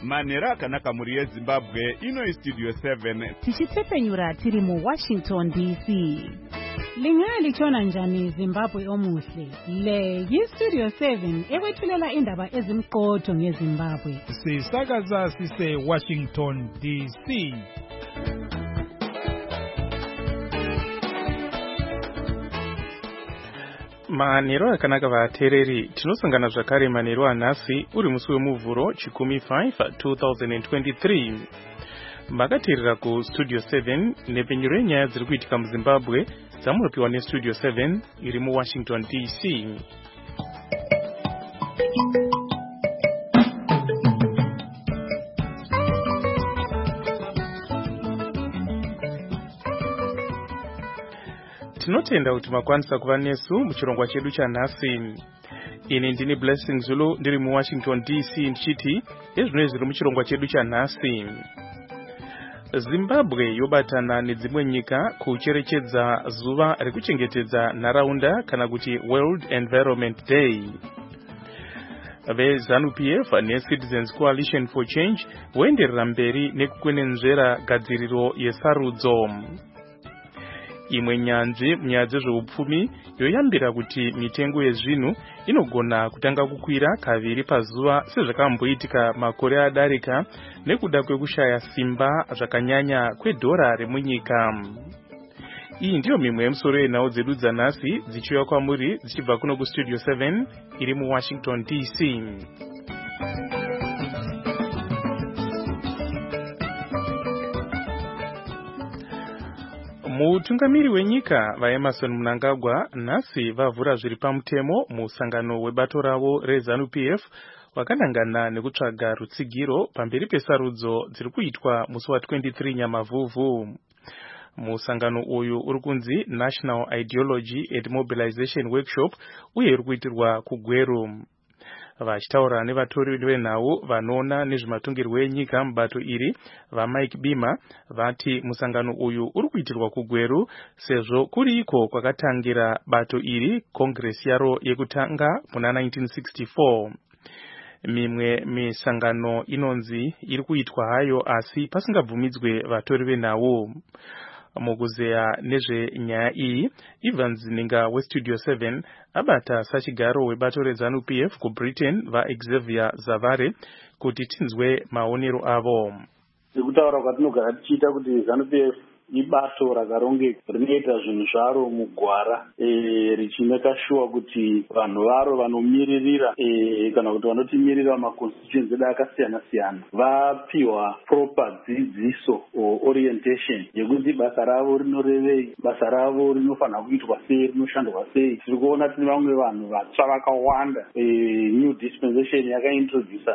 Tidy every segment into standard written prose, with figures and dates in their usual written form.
manhero akanaka mhuri yezimbabwe ino Studio 7 tichitsepenyura tiri mu Washington DC. Lingalichona njani Zimbabwe omuhle? Le yi-Studio 7 ekwethulela indaba ezimqotho ngeZimbabwe. Sisakaza sise Washington DC. Manhero akanaka vateereri, tinosangana zvakare manhero anhasi uri musi wemuvhuro chikumi 5 2023. Makateerera ku Studio 7 nepenyero yenyaya dziri kuitika muZimbabwe dzamunopiwa neStudio 7 iri muWashington DC. Tinotenda kuti makwanisa kuva nesu muchirongwa chedu chanhasi. Ini ndini Blessing Zulu ndiri muWashington DC ndichiti ezvinoi zviri muchirongwa chedu chanhasi. Zimbabwe yobatana nedzimwe nyika kucherechedza zuva rekuchengetedza nharaunda kana kuti World Environment Day. VeZANU-PF neCitizens Coalition for Change voenderera mberi nekukwenenzvera gadziriro yesarudzo. Imwe nyanzvi munyaya dzezveupfumi yoyambira kuti mitengo yezvinhu inogona kutanga kukwira kaviri pazuva sezvakamboitika makore adarika nekuda kwekushaya simba zvakanyanya kwedhora remunyika. Iyi ndiyo mimwe yemusoro yenhau dzedu dzanhasi dzichiuya kwamuri dzichibva kuno kuStudio 7 iri muWashington DC. Mutungamiri wenyika vaEmerson Mnangagwa nhasi vavhura zviri pamutemo musangano webato ravo reZANU-PF wakanangana nekutsvaga rutsigiro pamberi pesarudzo dziri kuitwa musi wa23 Nyamavhuvhu. Musangano uyu uri kunzi National Ideology and Mobilization Workshop uye uri kuitirwa kuGweru. Vachitaura nevatori venhau vanoona nezvematongerwo enyika mubato iri vaMike Bima vati musangano uyu uri kuitirwa kuGweru sezvo kuriko kwakatangira bato iri kongresi yaro yekutanga muna 1964. Mimwe misangano inonzi iri kuitwa hayo asi pasingabvumidzwe vatori venhau. Mukuzeya nezvenyaya iyi, Evans Ninga weStudio 7 abata sachigaro webato reZANU-PF kuBritain vaXavier Zavare kuti tinzwe maonero avo. Sekutaura kwatinogara tichiita kuti ZANU-PF ibato rakarongeka rinoita zvinhu zvaro mugwara richimeka sure kuti vanhu varo vanomiririra kana kuti vanotimirira maconstituency edu akasiyana siyana vapiwa proper dzidziso orientation yekuti basa ravo rinorevei, basa ravo rinofanira kuitwa sei, rinoshandwa sei. Tiri kuona tine vamwe vanhu vatsva vakawanda, new dispensation yakaintroduce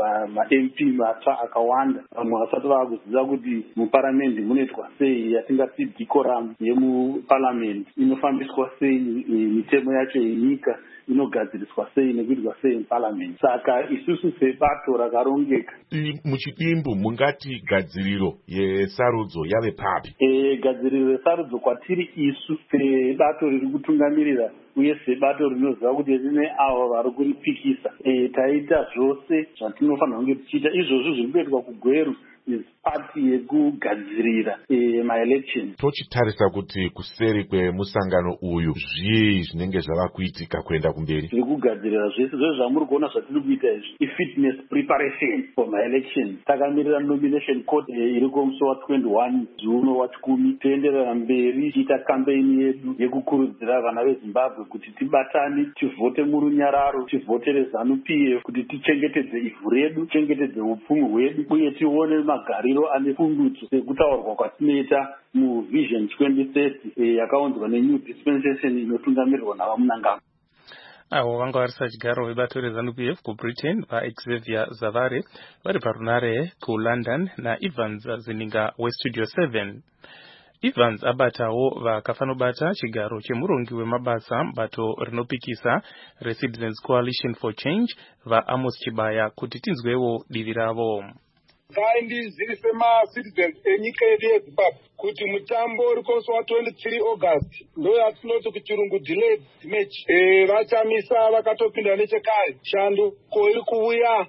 ma-MP vatsva akawanda, vamwe vasati vakuziva kuti muparamendi munoitwa sei, yatingati decorum yemuparliament inofambiswa sei, mitemo yacho yenyika inogadziriswa sei nekuitwa sei muparliament. Saka isusu sebato rakarongeka muchidimbu mungati gadziriro yesarudzo yave papi? Gadziriro yesarudzo kwatiri isu sebato riri kutungamirira uye sebato rinoziva kuti rine avo vari kuripikisa, taita zvose zvatinofanira kunge tichiita. Izvozvo zviri kuitwa kuGweru is party yekugadzirira ma-election. Tochitarisa kuti kuseri kwemusangano uyu zvii zvinenge zvava kuitika kuenda kumberi? Tiri kugadzirira zvese zvose zvamuri kuona zvatiri kuita izvi i-fitness preparation for ma-election. Takamirira nomination court iri kumusi wa21 June wa10 toenderera mberi tiita campaign yedu yekukurudzira vana veZimbabwe kuti tibatane, tivhote murunyararo, tivhotere ZANU-PF kuti tichengetedze ivhu redu, tichengetedze upfumi hwedu uye tione magariro ane pundutso sekutaurwa kwatinoita muVision 2030 yakaunzwa neNew Dispensation inotungamirirwa navaMnangagwa. Avo vanga vari sachigaro vebato reZANU-PF kuBritain vaXavier Zavare vari parunare kuLondon naEvans Zininga weStudio 7. Evans abatawo vakafanobata chigaro chemurongi wemabasa bato rinopikisa reCitizens Coalition for Change vaAmos Chibaya kuti tinzwewo divi ravo. ngaindizivise macitizens enyika yedu yeZimbabwe kuti mutambo uri kuiswa 23 August ndo yatinoti kuchirungu delayed match vachamisa vakatopinda nechekare. Shanduko iri kuuya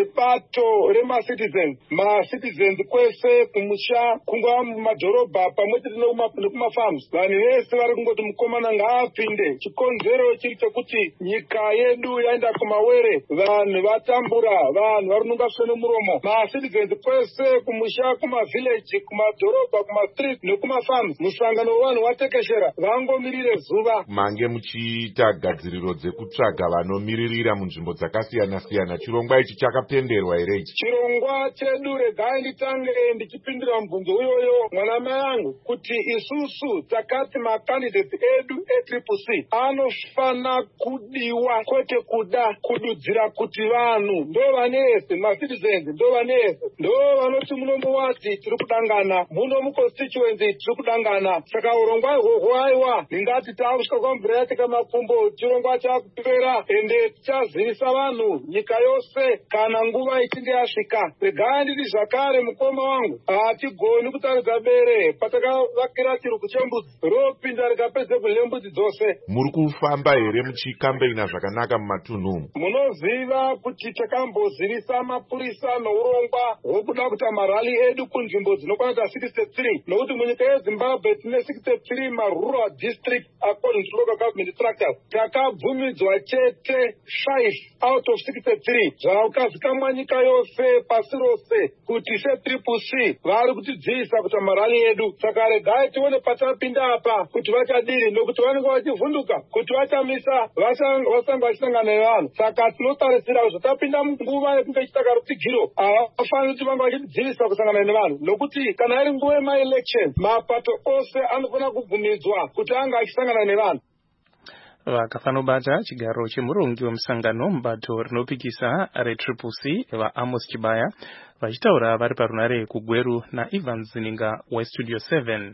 sebato remacitizens kwese kumusha kungwa mumadhorobha pamwechete nekumafarms. Vanhu vese vari kungoti mukomana ngaapinde. Chikonzero chiri chekuti nyika yedu yaenda kumawere, vanhu vatambura, vanhu vari kunonga swe nemuromo. Macitizens kwese kumusha, kumavhileji, kumadhorobha, kumastreet nekumafarms, musangano wevanhu watekeshera vangomirire zuva. Mange muchiita gadziriro dzekutsvaga vanomiririra munzvimbo dzakasiyana-siyana. Chirongwa ichi chakapenderwa here ichi? Chirongwa chedu regai nditange ndichipindira mubvunzo uyoyo mwanamai angu kuti isusu takati makandidates edu eTCC anofana kudiwa kwete kuda kududzira kuti vanhu ndo vanese, macitizens ndo vanese, ndo vanoti munomuvati tiri kudangana, muno muconstituency tiri kudangana. Saka urongwa ihwohwo aiwa ndingati takusvika kwamvura yateka mapfumbo, chirongwa chakupera ende tichazivisa vanhu nyika yose kana nguva ichinge yasvika. Regai nditi zvakare mukoma wangu, hatigoni kutaridza bere patakavakira chirugu chembudzi ropinda rikapedze kudya mbudzi dzose. Muri kufamba here muchikambeina zvakanaka mumatunhu umu? Munoziva kuti takambozivisa mapurisa nourongwa hwokuda kuita marali edu kunzvimbo dzinokwana 63 nokuti munyika yeZimbabwe tine 63 marural district according to local government structures. Takabvumidzwa chete 5 out of 63 zvakazikamwa nyika yose pasi rose kuti seTCC vari kutidziisa kuita marali edu. Saka regai tione patapinda apa kuti vachadiri, nokuti vanenge vachivhunduka kuti vachamisa vasanga vachisangana nevanhu. Saka tinotarisira kuti zvotapinda munguva yekunge ichitaka rutsigiro havafaniri kuti vanga vachitidzivisa kusangana nevanhu, nokuti kana iri nguva yemaelection mapato ose anofanira kubvumidzwa kuti anga achisangana nevanhu. Vakafanobata chigaro chemurongi wemusangano mubato rinopikisa reTCC vaAmos Chibaya vachitaura vari parunare kuGweru naIvan Zininga weStudio 7.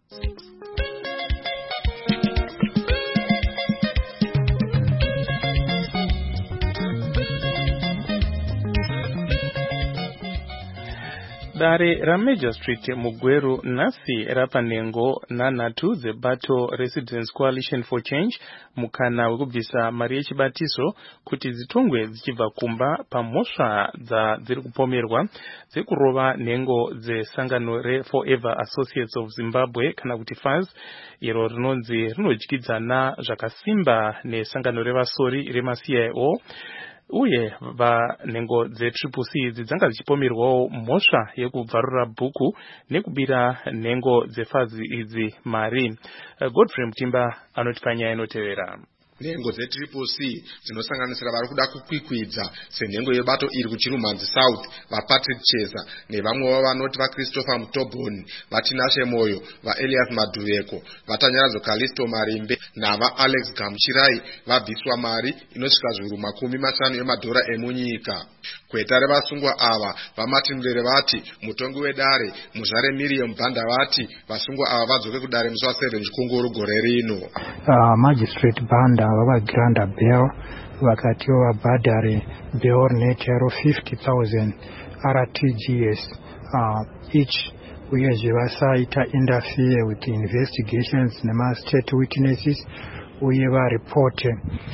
Dare raMajor Street muGweru nhasi rapanhengo nanhatu dzebato Residents Coalition for Change mukana wekubvisa mari yechibatiso kuti dzitongwe dzichibva kumba pamhosva dziri kupomerwa dzekurova nhengo dzesangano reForever Associates of Zimbabwe kana kuti FAZ, iro rinonzi rinodyidzana zvakasimba nesangano revasori remaCIO. Uye vanhengo dzeTCC idzi dzanga dzichipomerwawo mhosva yekubvarura bhuku nekubira nhengo dzefazi idzi mari. Godfrey Mutimba anoti panyaya inotevera. Nhengo dzeTCC dzinosanganisira vari kuda kukwikwidza senhengo yebato iri kuChirumhanzi South vaPatrick Cheza nevamwewo vanoti vaChristopher Mutobhoni, vaTinashe Moyo, vaElias Madhuveko, vaTanyaradzo Kalisto Marimbe navaAlex Gamuchirai vabviswa mari inosvika zviuru 50 yemadhora emunyika. Kweta revasungwa ava vaMartin Murere vati mutongi wedare Muzvare Miriam Bhanda vati vasungwa ava vadzoke kudare musi wa7 Chikunguru gore rino. Magistrate Bhanda vavagranda bail vakatiwo vabhadhare bail net yaro 50,000 RTGS each, uyezve vasaita interfere with the investigations nema-state witnesses uye varipote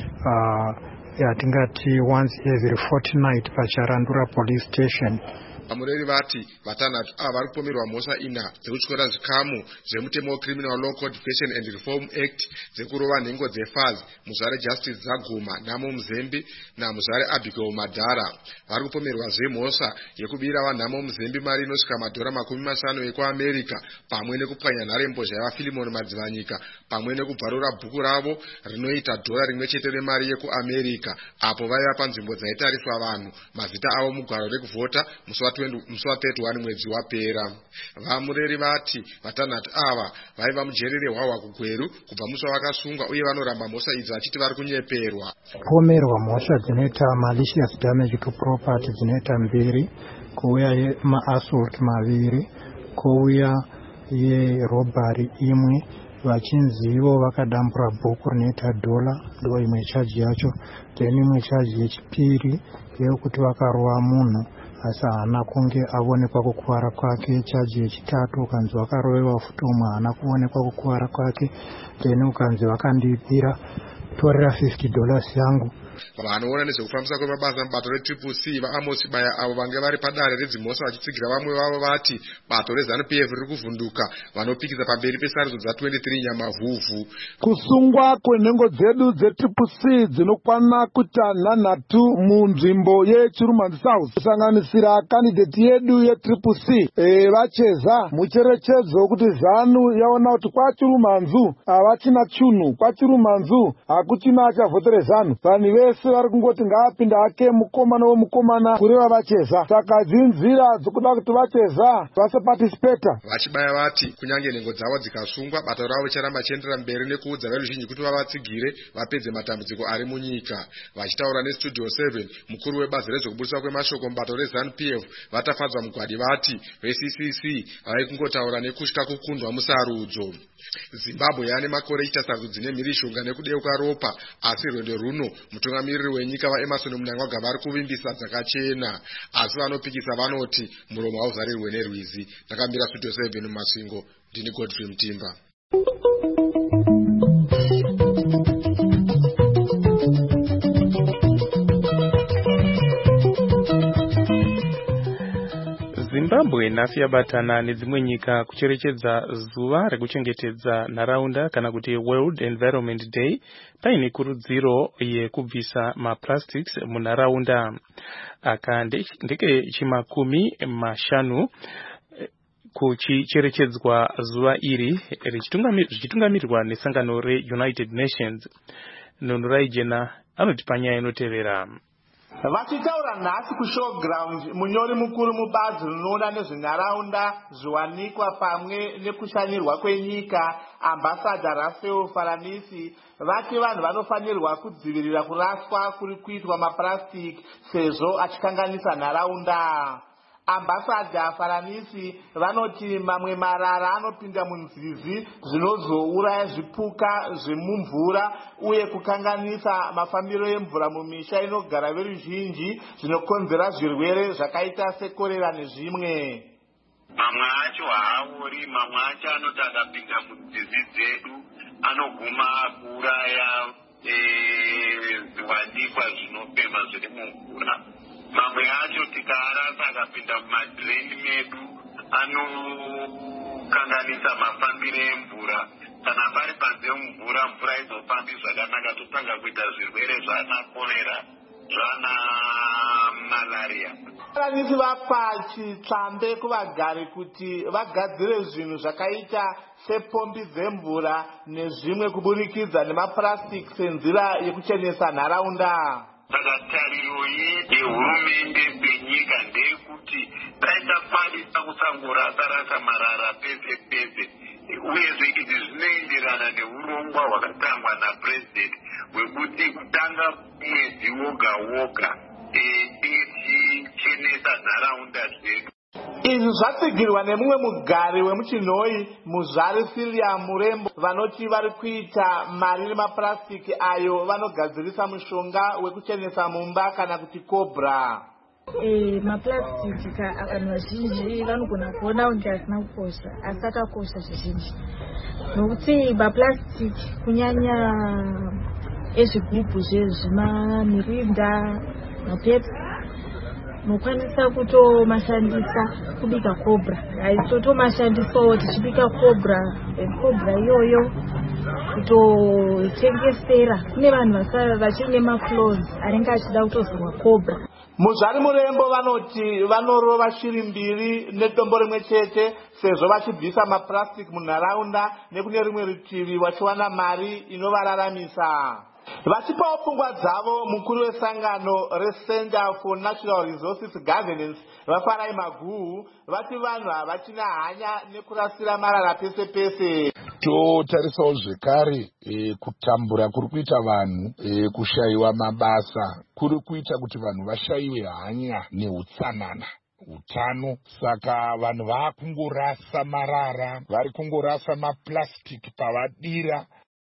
yatingati once every fortnight pacharandura police station. Vamureri vati vatanhatu ava vari kupomerwa mhosva 4 dzekutyora zvikamu zvemutemo Criminal Law Codification and Reform Act dzekurova nhengo dzeFAZ Muzvare Justice Zaguma Namo Muzembi naMuzvare Abigail Madhara. Vari kupomerwazve mhosva yekubira vaNhamo Muzembi mari inosvika madhora 50 ekuAmerica pamwe nekupwanya nharembozha yavaFilimoni Madzivanyika pamwe nekubvarura bhuku ravo rinoita dhora rimwe chete remari yekuAmerica apo vaiva panzvimbo dzaitariswa vanhu mazita avo mugwaro rekuvhota musi wa 31 mwedzi wapera. Vamureri vati vatanhatu ava vaiva mujerere hwahwa kuGweru kubva musi wavakasungwa uye vanoramba mhosva idzi vachiti vari kunyeperwa. Pomerwa mhosva dzinoita malicious damage to property dzinoita 2, kuuya maassault 2, kuuya yerobhari 1, vachinzi ivo vakadambura bhuku rinoita $, ndo imwe chaji yacho. Then imwe chaji yechipiri yekuti vakarova munhu asi haana kunge aonekwa kukuwara kwake. Chaji yechitatu ukanzi wakarowewa futi umwe haana kuonekwa kukuwara kwake. Then ukanzi vakandibira torera $50 yangu. Vanoona nezvekufambisa kwemabasa mubato reCCC vaAmos Baya avo vange vari padare redzimhosva vachitsigira vamwe vavo vati bato reZANU-PF riri kuvhunduka vanopikisa pamberi pesarudzo dza23 Nyamavhuvhu. Kusungwa kwenhengo dzedu dzeCCC dzinokwana kuita 3 munzvimbo yeChirumanzi South kusanganisira kandidate yedu yeCCC vacheza mucherechedzo kuti ZANU yaona kuti kwaChirumanzu havachina chunhu, kwaChirumanzu hakuchina achavhotere ZANU. Vanhu vese vari kungoti ngaapinda hake mukomana wemukomana kureva vacheza. Saka dzinzira dzokuda kuti vacheza vasapatisipeta. Vachibaya vati kunyange nhengo dzavo dzikasungwa bato ravo richaramba chiendera mberi nekuudza veruzhinji kuti vavatsigire vapedze matambudziko ari munyika. Vachitaura neStudio 7 mukuru webazi rezvekubudiswa kwemashoko mubato reZANU-PF vatafadzwa mugwadi vati veCCC vari kungotaura nekutya kukundwa musarudzo. Zimbabwe yane makore ichita sarudzo dzine mhirishonga nekudeuka ropa, asi rwendo runo mutungamiriri wenyika vaEmmerson Mnangagwa vari kuvimbisa dzakachena, asi vanopikisa vanoti muromo hauzarirwe nerwizi. Ndakamira Studio 7 muMasvingo, ndini Godfrey Mutimba. Zimbabwe nhasi yabatana nedzimwe nyika kucherechedza zuva rekuchengetedza nharaunda kana kuti World Environment Day paine kurudziro yekubvisa maplastics munharaunda. Aka ndeke chimakumi mashanu kuchicherechedzwa zuva iri richitungamirirwa nesangano reUnited Nations. Nonhurai Jena anoti panyaya inotevera. Vachitaura nhasi kushowground munyori mukuru mubazi rinoona nezvenharaunda, zviwanikwa pamwe nekushanyirwa kwenyika, ambassador Rafael Faranisi vati vanhu vanofanirwa kudzivirira kuraswa kuri kuitwa maplastic sezvo achikanganisa nharaunda. Ambassador Faranisi vanoti mamwe marara anopinda munzizi zvinozouraya zvipuka zvemumvura uye kukanganisa mafambiro emvura mumisha inogara veruzhinji, zvinokonzera zvirwere zvakaita sekorera nezvimwe. Mamwe acho haori, mamwe acho anoti akapinda munzizi dzedu anoguma kuuraya zviwanikwa zvinofema zviri mumvura. Mamwe acho tikaarasa akapinda mumadhireni medu anokanganisa mafambiro emvura. Kana pari panze mvura, mvura izofambi zvakanaka, totanga kuita zvirwere zvana korera, zvana malaria. Faranisi vapa chitsvambe kuvagari kuti vagadzire zvinhu zvakaita sepombi dzemvura nezvimwe kuburikidza nemaplastic senzira yekuchenesa nharaunda. Saka tariro yehurumende penyika ndeyekuti taita kwanisa kusangorasa marara pese pese, uyezve izvi zvinoenderana neurongwa hwakatangwa naPresident hwekuti kutanga mwedzi woga woga tichenesa nharaunda dzedu. Izvi zvatsigirwa nemumwe mugari wemuchinhoi Muzvari Silia Murembo vanoti vari kuita mari nemaplastic ayo vanogadzirisa mushonga wekuchenesa mumba kana kuti cobra. Maplastic vanhu vazhinji vanogona kuona kunge asina kukosha, asi akakosha zvizhinji nokuti maplastic kunyanya ezvigubhu zvezvimamirinda mapepa nokwanisa kutomashandisa kubika cobra. Totomashandisawo tichibika cobra iyoyo kutotengesera kune vanhu vachine maflows anenge achida kutozorwa cobra. Muzvari Murembo vanoti vanorova shiri mbiri nedombo rimwe chete sezvo vachibvisa maplastic munharaunda nekune rimwe rutivi vachiwana mari inovararamisa. Vachipawo pfungwa dzavo mukuru wesangano reCenter for Natural Resources Governance Vafarai Maguhu vati vanhu havachina hanya nekurasira marara pese pese. Totarisawo zvekare kutambura kuri kuita vanhu, kushayiwa mabasa kuri kuita kuti vanhu vashayiwe hanya neutsanana, utano. Saka vanhu vakungorasa marara, vari kungorasa maplastic pavadira.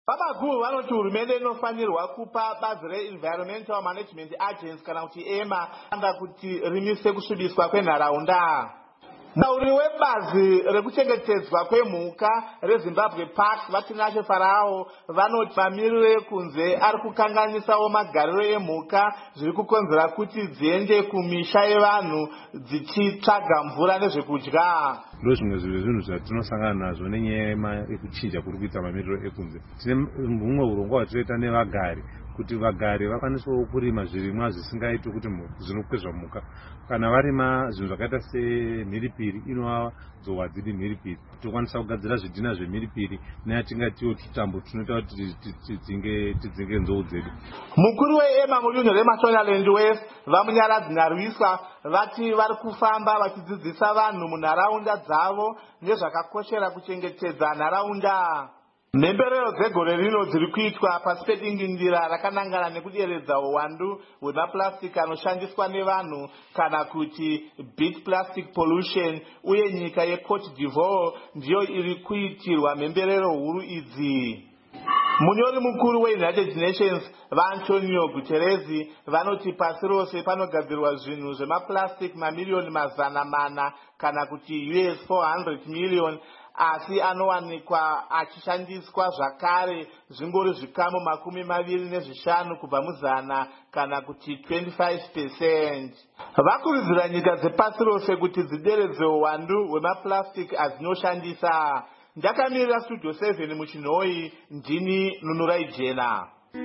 Vamaguru vanoti hurumende inofanirwa kupa bazi reEnvironmental Management Agency kana kuti EMA kuti rimise kusvibiswa kwenharaunda. Mutauri webazi rekuchengetedzwa kwemhuka reZimbabwe Parks Vatinashe Farao vanoti mamiriro ekunze ari kukanganisawo magariro emhuka zviri kukonzera kuti dziende kumisha yevanhu dzichitsvaga mvura nezvekudya. Ndozvimwe zvinhu zvatinosangana nazvo nenyaya yekuchinja kuri kuita mamiriro ekunze. Tine humwe urongwa hwatoita nevagari kuti vagari vakwanisewo kurima zvirimwa zvisingaiti kuti zvinokwezva mhuka. Kana varima zvinhu zvakaita semhiripiri inowadzowa dziri mhiripiri. Tokwanisa kugadzira zvidhina zvemhiripiri neyatingatiwo tutambo tunoita kuti tidzinge nzou dzedu. Mukuru weEMA mudunhu reMashonaland West vamunyaradzi Nyarwiswa vati vari kufamba vachidzidzisa vanhu munharaunda dzavo nezvakakoshera kuchengetedza nharaunda. Mhemberero dzegore rino dziri kuitwa pasi pedingindira rakanangana nekuderedza uwandu hwemapurasitiki anoshandiswa nevanhu kana kuti big plastic pollution, uye nyika yeCote d'Ivoire ndiyo iri kuitirwa mhemberero huru idzi. Munyori mukuru weUnited Nations vaAntonio Guterres vanoti pasi rose panogadzirwa zvinhu zvemapurasitiki mamiliyoni 400 kana kuti $400 million, asi anowanikwa achishandiswa zvakare zvingori zvikamu 25 kubva muzana kana kuti 25%. Vakurudzira nyika dzepasi rose kuti dzideredze uwandu hwemapurasitiki adzinoshandisa. Ndakamirira Studio 7 muChinhoi, ndini Nunurai Jena.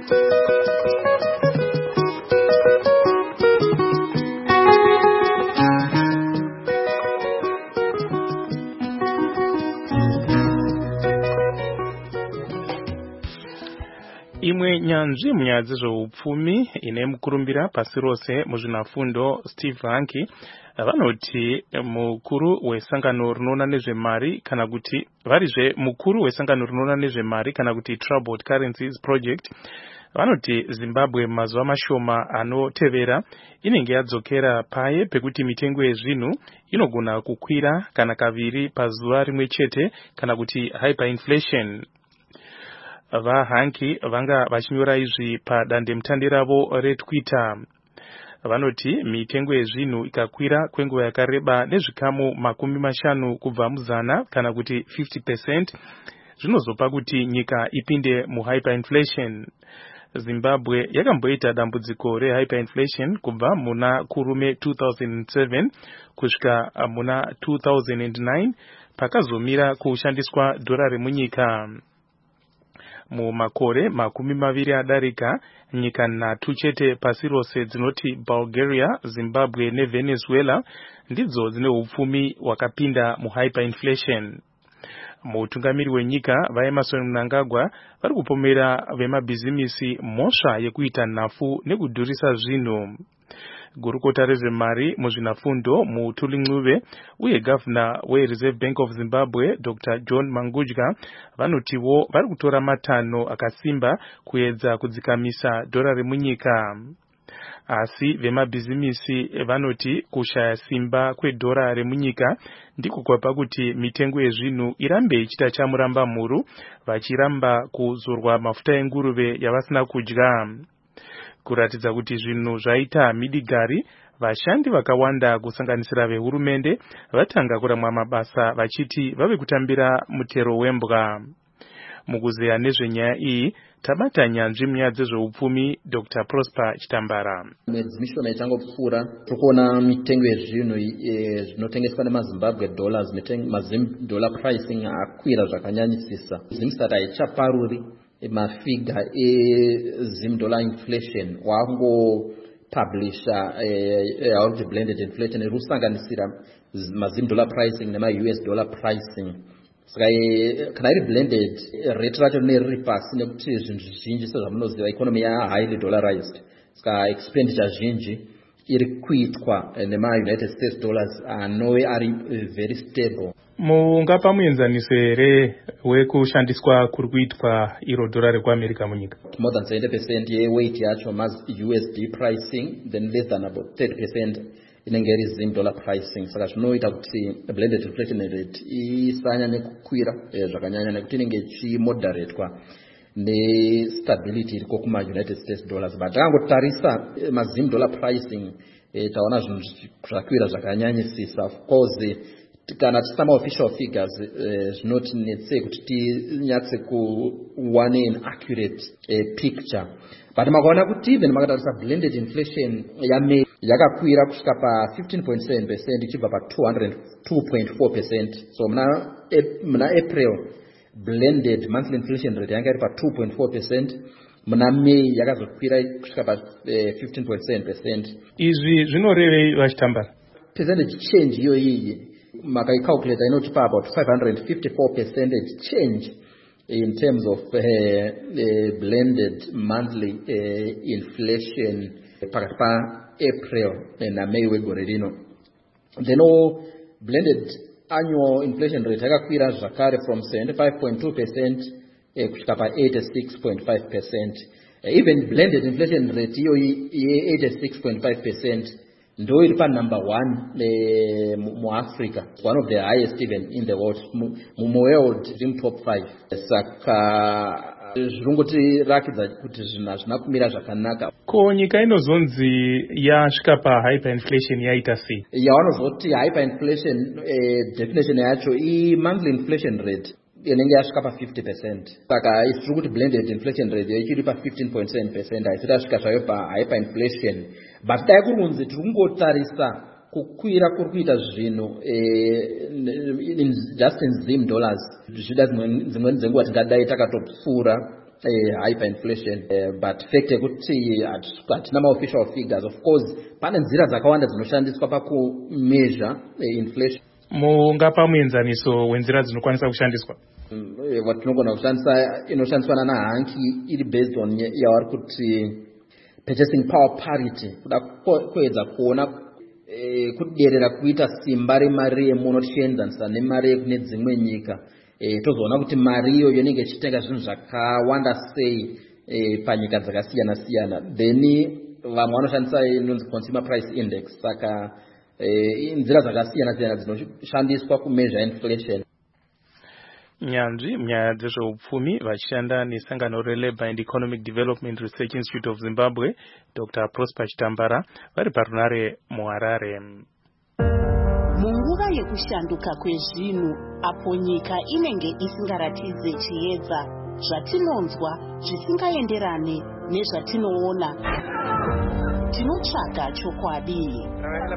Imwe nyanzvi munyaya dzezveupfumi ine mukurumbira pasi rose muzvinafundo Steve Hanke vanoti mukuru wesangano rinoona nezvemari kana kuti varizve mukuru wesangano rinoona nezvemari kana kuti Troubled Currencies Project vanoti Zimbabwe mazuva mashoma anotevera inenge yadzokera paye pekuti mitengo yezvinhu inogona kukwira kana kaviri pazuva rimwe chete kana kuti hyperinflation. VaHanke vanga vachinyora izvi padandemutande ravo reTwitter. Vanoti mitengo yezvinhu ikakwira kwenguva yakareba nezvikamu 50 kubva muzana kana kuti 50%, zvinozopa kuti nyika ipinde muhyperinflation. Zimbabwe yakamboita dambudziko rehyperinflation kubva muna kurume 2007 kusvika muna 2009 pakazomira kushandiswa dhora remunyika. Mumakore 20 adarika nyika 3 chete pasi rose dzinoti Bulgaria, Zimbabwe neVenezuela ndidzo dzine upfumi wakapinda muhyperinflation. Mutungamiri wenyika vaEmmerson Mnangagwa vari kupomera vemabhizimisi mhosva yekuita nhafu nekudhurisa zvinhu. Gurukota rezvemari muzvinafundo Mutuli Ncube uye gavana weReserve Bank of Zimbabwe Dr. John Mangudya vanotiwo vari kutora matanho akasimba kuedza kudzikamisa dhora remunyika. Asi vemabhizimisi vanoti kushaya simba kwedhora remunyika ndiko kwapa kuti mitengo yezvinhu irambe ichita chamuramba mhuru, vachiramba kuzorwa mafuta enguruve yavasina kudya. Kuratidza kuti zvinhu zvaita midigari, vashandi vakawanda kusanganisira vehurumende vatanga kuramwa mabasa vachiti vave kutambira mutero wembwa. Mukuzeya nezvenyaya iyi tabata nyanzvi munyaya dzezveupfumi Dr. Prosper Chitambara. Mwedzi mishoma ichangopfuura tokuona mitengo yezvinhu zvinotengeswa nemaZimbabwe dollars, mazim dollar pricing akwira zvakanyanyisisa. Zimbabwe haichaparuri mafiga ezim dollar inflation wango publisha blended inflation rusanganisira mazim dollar pricing nema US dollar pricing. Saka kana iri blended rate racho riri pasi nekuti zvinhu zvinji sezvamunoziva economy highly dollarized. Saka expenditure zhinji iri kuitwa nema United States dollars anove ari very stable. Mungapa muenzaniso here wekushandiswa kuri kuitwa iro dhora rekuAmerica munyika? More than 70% yeweight yacho USD pricing, then less than about 30% inenge iri zim dollar pricing. Saka zvinoita kuti blended inflation rate isanyanye kukwira zvakanyanya nekuti inenge ichimoderatwa nestability iriko kuma-United States dollars. But takangotarisa mazim dollar pricing taona zvinhu zvakwira zvakanyanyisisa. Of course kana tisama official figures zvinotinetsei kuti tinyatse kuwane an accurate picture. But makaona kuti even makatarisa blended inflation yaMay yakakwira kusvika pa 15.7% ichibva pa 202.4%. So muna April blended monthly inflation rate yanga iri pa 2.4%. Muna May yakazokwira kusvika pa 15.7%. Izvi zvinorevei vachitambara? Percentage change iyoyi makaicalculate inotipa about 554% change in terms of blended monthly inflation pakati pa April na May wegore rino. Then blended annual inflation rate yakakwira zvakare from 75.2% kusvika pa 86.5%. Even blended inflation rate iyo ye 86.5% ndo iri pa number 1 mu Africa, one of the highest even in the world. Mu world in top 5. Saka zvirongoti rakidza kuti zvinhu hazvina kumira zvakanaka. Ko nyika inozonzi yasvika pa hyperinflation yaita sei? Yavanozoti hyperinflation definition yacho monthly inflation rate inenge yasvika pa 50%. Saka tiri kuti blended inflation rate ichiri pa 15.7%, haisati yasvika zvayo pa hyperinflation. But dai kurunzi tiri kungotarisa kukwira kuri kuita zvinhu just in zim dollars, zvida dzimweni dzenguva tingadai takatopfuura hyperinflation. But fact yekuti hatina maofficial figures. Of course pane nzira dzakawanda dzinoshandiswa pakumeasure inflation. Mungapa muenzaniso wenzira dzinokwanisa kushandiswa? Watinogona kushandisa inoshandiswa nahanki iri based on yavari kuti purchasing power parity, kuda kuedza kuona kuderera kuita simba remari yemuno tichienzanisa nemari yekune dzimwe nyika. Tozoona kuti mari iyoyo inenge ichitenga zvinhu zvakawanda sei panyika dzakasiyana siyana. Then vamwe vanoshandisa inonzi consumer price index. Saka nzira dzakasiyana siyana dzinoshandiswa kumeasure inflation. Nyanzvi munyaya dzezveupfumi vachishanda nesangano reLabour and Economic Development Research Institute of Zimbabwe, Dr. Prosper Chitambara, vari parunare muHarare. Munguva yekushanduka kwezvinhu apo nyika inenge isingaratidze chiedza, zvatinonzwa zvisingaenderane nezvatinoona, tinotsvaga chokwadi.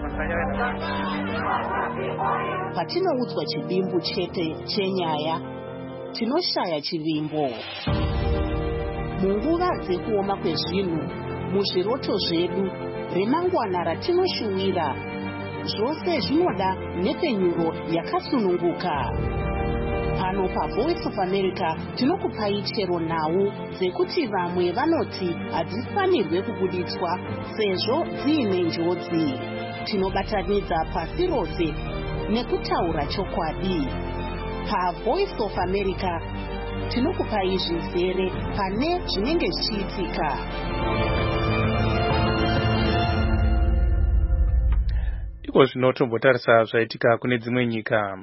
Patinoudzwa chivimbo chete chenyaya, tinoshaya chivimbo. Munguva dzekuoma kwezvinhu, muzviroto zvedu, remangwana ratinoshuwira, zvose zvinoda nhepfenyuro yakasununguka. Pano paVoice of America tinokupai chero nhau dzekuti vamwe vanoti hadzifanirwe kubuditswa sezvo dziine njodzi. Tinobatanidza pasi rose nekutaura chokwadi. PaVoice of America tinokupai zvizere pane zvinenge zvichiitika. Iko zvino tombotarisa zvaitika kune dzimwe nyika.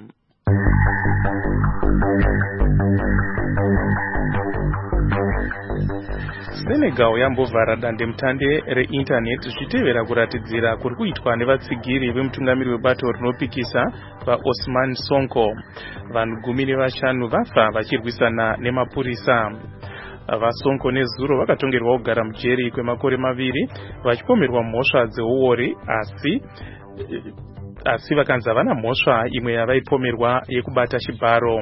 Senegal yambovhara dandemutande reinternet zvichitevera kuratidzira kuri kuitwa nevatsigiri vemutungamiri webato rinopikisa vaOsman Sonko. Vanhu 15 vafa vachirwisana nemapurisa. VaSonko neZuro vakatongerwa kugara mujeri kwemakore 2 vachipomerwa mhosva dzeuori, asi vakanzi havana mhosva imwe yavaipomerwa yekubata chibharo.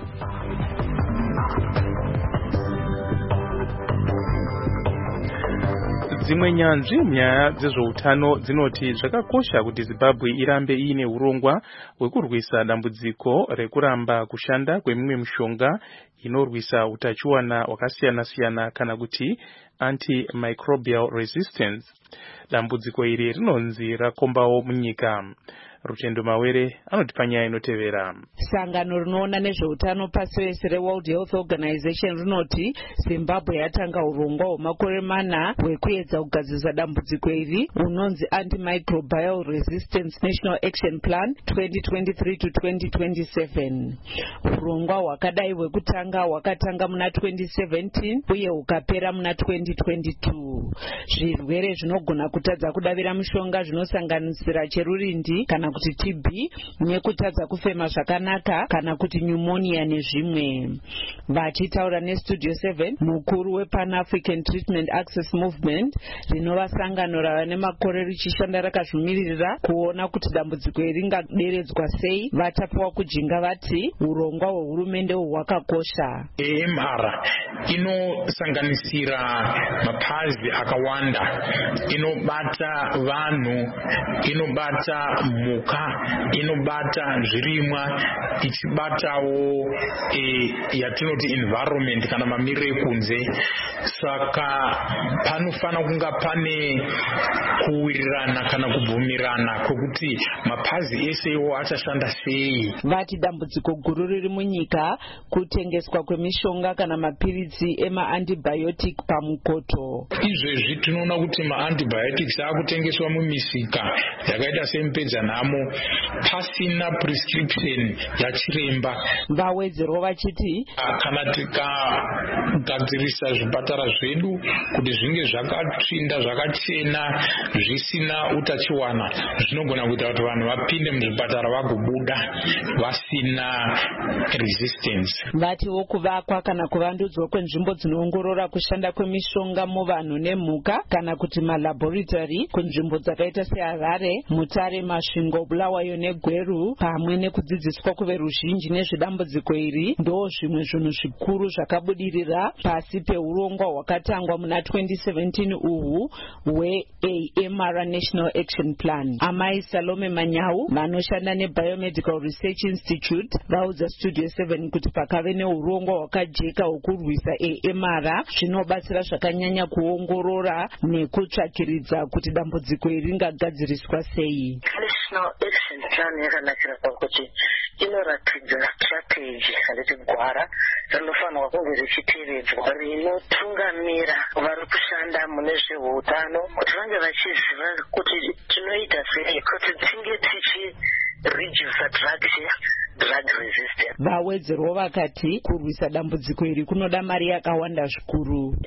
Dzimwe nyanzvi munyaya dzezveutano dzinoti zvakakosha kuti Zimbabwe irambe iine urongwa hwekurwisa dambudziko rekuramba kushanda kwemimwe mishonga inorwisa utachiwana hwakasiyana siyana kana kuti antimicrobial resistance. Dambudziko iri rinonzi rakombawo munyika. Rutendo Mawere anotipa nyaya inotevera. Sangano rinoona nezveutano pasi rese reWorld Health Organization rinoti Zimbabwe yatanga urongwa hwemakore 4 hwekuedza kugadzirisa dambudziko iri hunonzi Antimicrobial Resistance National Action Plan 2023 to 2027. Urongwa hwakadai hwekutanga hwakutanga hwakatanga muna 2017 uye hukapera muna 2022. Zvirwere zvinogona kutadza kudavira mishonga zvinosanganisira cherurindi kana kuti TB, nekutadza kufema zvakanaka kana kuti pneumonia nezvimwe. Vachitaura neStudio 7, mukuru wePan African Treatment Access Movement, rinova sangano rava nemakore richishanda rakazvimirira kuona kuti dambudziko ringaderedzwa sei, vatapiwa kujinga vati urongwa hwehurumende hwakakosha. AMR inosanganisira mapazi akawanda, inobata vanhu, inobata mhuka, inobata zvirimwa, ichibatawo yatinoti environment kana mamiriro ekunze. Saka panofana kunga pane kuwirirana kana kubvumirana kwekuti mapazi esewo achashanda sei. Vati dambudziko guru riri munyika kutengeswa kwemishonga kana mapiritsi ema-antibiotic pamukoto. Izvezvi tinoona kuti ma-antibiotics akutengeswa mumisika yakaita semupedzanhamo pasina prescription yachiremba. Vawedzerwa vachiti kana tikagadzirisa zvipatara zvedu kuti zvinge zvakatsvinda zvakachena zvisina utachiwana, zvinogona kuita kuti vanhu vapinde muzvipatara vagobuda vasina resistance. Vatiwo kuvakwa kana kuvandudzwa kwenzvimbo dzinoongorora kushanda kwemishonga muvanhu nemhuka kana kuti malaboratory kunzvimbo dzakaita seHarare, Mutare, Masvingo, Bulawayo neGweru, pamwe nekudzidziswa kuveruzhinji nezvedambudziko iri ndo zvimwe zvinhu zvikuru zvakabudirira pasi peurongwa hwakatangwa muna 2017 uhwu hweAMR National Action Plan. Amai Salome Manyau vanoshanda neBiomedical Research Institute vaudza Studio 7 kuti pakave neurongwa hwakajeka hwokurwisa AMR zvinobatsira zvakanyanya kuongorora nekutsvakiridza kuti dambudziko iri ringagadziriswa sei. National Action Plan yakanakira pakuti inoratidza strategy kana gwara rinofanirwa kunge richitevedzwa rinotungamira vari kushanda mune zveutano kuti vange vachiziva kuti tinoita sei kuti tinge tichireduce drug resistance. Vawedzerwa vakati kurwisa dambudziko iri kunoda mari yakawanda zvikuru.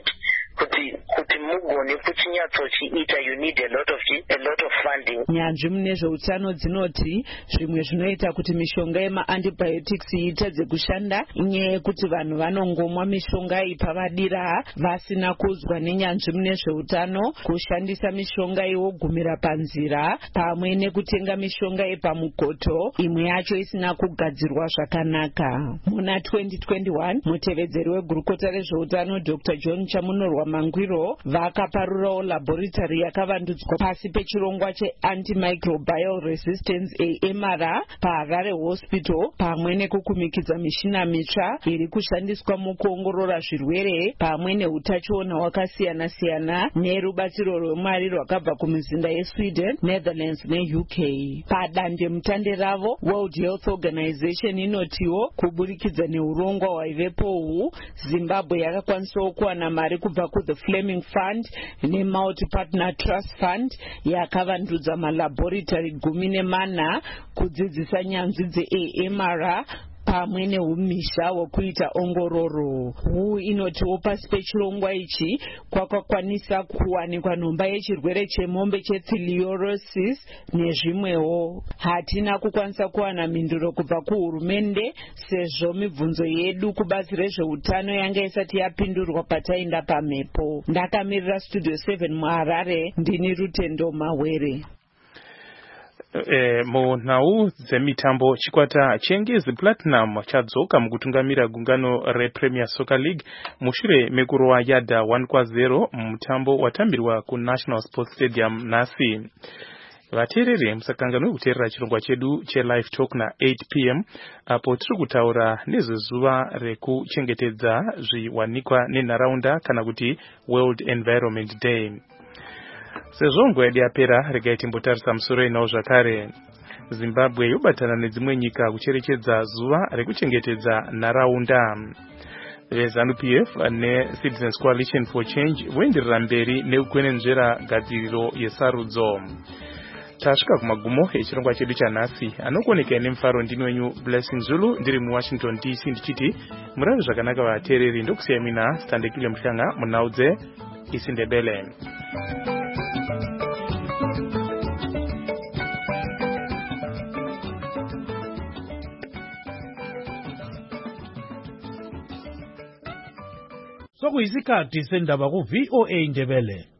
Kuti mugone kuchinyatsochiita you need a lot of funding. Nyanzvi mune zveutano dzinoti zvimwe zvinoita kuti mishonga yema-antibiotics itadze kushanda inyaya yekuti vanhu vanongomwa mishonga iyi pavadira vasina kuzwa nenyanzvi mune zveutano kushandisa mishonga iwogumira panzira pamwe nekutenga mishonga yepamukoto imwe yacho isina kugadzirwa zvakanaka. Muna 2021 mutevedzeri wegurukota rezveutano Dr. John Chamunorwa Mangwiro vakaparurawo laboratory yakavandudzwa pasi pechirongwa cheantimicrobial resistance AMR paHarare Hospital pamwe nekukumikidza mishina mitsva iri kushandiswa mukuongorora zvirwere pamwe neutachiona hwakasiyana siyana nerubatsiro rwemari rwakabva kumizinda yeSweden, Netherlands neUK. Padande mutande ravo World Health Organization inotiwo kuburikidza neurongwa hwaivepo uhwu Zimbabwe yakakwanisawo kuwana mari kubva the Fleming Fund neMulti-Partner Trust Fund yakavandudza malaboratory 14 kudzidzisa nyanzvi dzeAMR pamwe neumisha hwekuita ongororo. Huu inotiwo pasi pechirongwa ichi kwakakwanisa kuwanikwa nhomba yechirwere chemombe chefiliosis nezvimwewo. Hatina kukwanisa kuwana mhinduro kubva kuhurumende sezvo mibvunzo yedu kubazi rezveutano yanga isati yapindurwa patainda pamhepo. Ndakamirira Studio 7 muHarare, ndini Rutendo Mawere. Munhau dzemitambo chikwata cheNgezi Platinum chadzoka mukutungamira gungano rePremier Soccer League mushure mekurowa Yadha 1-0 mutambo watambirwa kuNational Sports Stadium nhasi. Vateereri musakanganwe kuteerera chirongwa chedu cheLive Talk na 8 p.m. apo tiri kutaura nezvezuva rekuchengetedza zviwanikwa nenharaunda kana kuti World Environment Day. Sezvo nguva yedu yapera, regai timbotarisa musoro inawo zvakare. Zimbabwe yobatana nedzimwe nyika kucherechedza zuva rekuchengetedza nharaunda. VeZANU-PF neCitizens Coalition for Change voenderera mberi nekukwenenzvera gadziriro yesarudzo. tasvika kumagumo echirongwa chedu chanhasi. Anokuonekei nemufaro ndini wenyu Blessing Zulu ndiri muWashington DC ndichiti murave zvakanaka vateereri. Ndokusiyai mina Standekile Muhlanga munhau dzeIsiNdebele. Sokuyisikhathi sendaba ku VOA Ndebele.